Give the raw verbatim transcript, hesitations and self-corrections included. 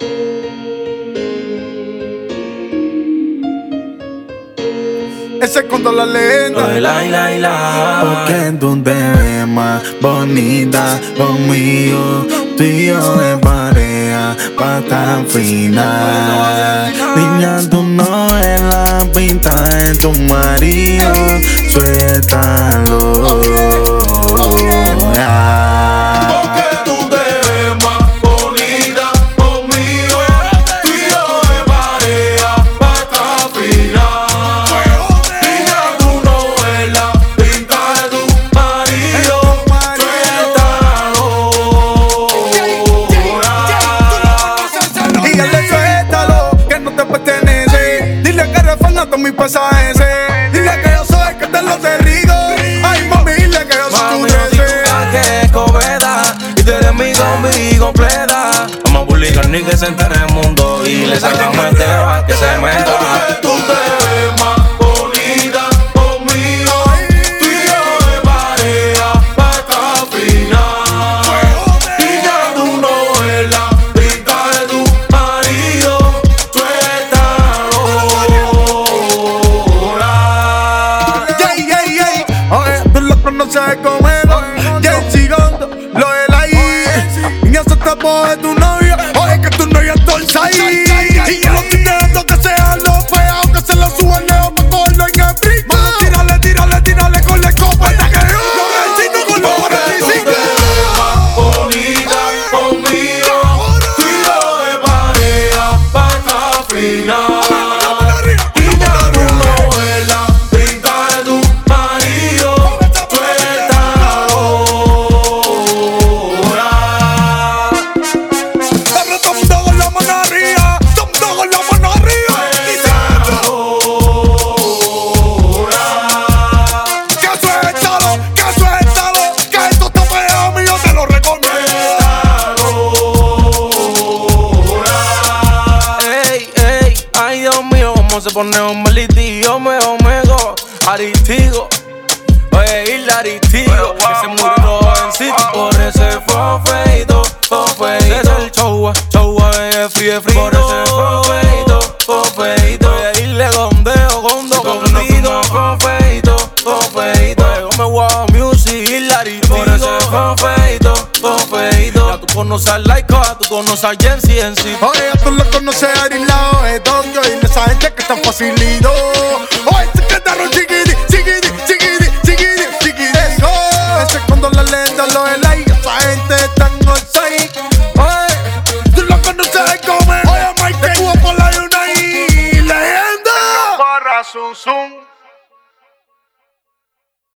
Ese es cuando la leyenda. La, la, la. Porque tú te ves más bonita conmigo. Tú y yo de pareja, pata fina. Niña, tú no ves la pinta de tu marido. Suéltalo. Porque tú te ves más bonita conmigo. Tú y yo de pareja, pata fina. Niña, tú no ves la pinta de tu marido. Suéltalo. Dígale suéltalo, que no te pertenece. Dile que eres fanático mi pasaje. Dile que yo soy el que te lo derrigo. Ay, mami, dile que yo soy tu que escobeda y tú eres mi zombie completa. Vamos a publicar ni que se entere el mundo y le sacamos el dedo a que se meta. Porque tú te ves más bonita conmigo. Tú y yo de pareja, pata fina. Y ya tú no ves la pinta de tu marido. Suéltalo. Yay, yay, yay. Oye, tú lo conoces como es. Lo de la I, niña, se tapó de tu novia. Oye, que tu novia es ahí. Y yo lo estoy dejando que sea lo peor, que se lo suban lejos para cogerlo en el brinco. Vamos, tírale, tírale, tírale con la escopeta que yo vecino con los cuarenta y cinco. Bonita conmigo, tú y yo de pareja, pata fina. Y ya tú no ves la pinta de tu marido. Se pone un malitío, me omego, aritigo, oye, y la aritigo, que se murió jovencito, por ese fofeito, fofeito, es el chowa, chowa, de frío, frío, por ese fofeito, fofeito, y le gondeo, gondo, contigo, fofeito, fofeito, me wow music, y la aritigo, por ese fofeito, fofeito, ya tú conoces a Laika, tú conoces a Jensi, en sí. Oye, ya tú lo conoces a Arilao, de Tokio, y esa gente que está facilito. Oye, se quedaron chiquiti, chiquiti, chiquiti, chiquiti, chiquiti. Eso, ese es cuando la leyenda lo de la I, esa gente está en outside. Oye, tú lo conoces como es. Oye, Mike, te jugó por la Unai, leyenda. Barra, zum, zum.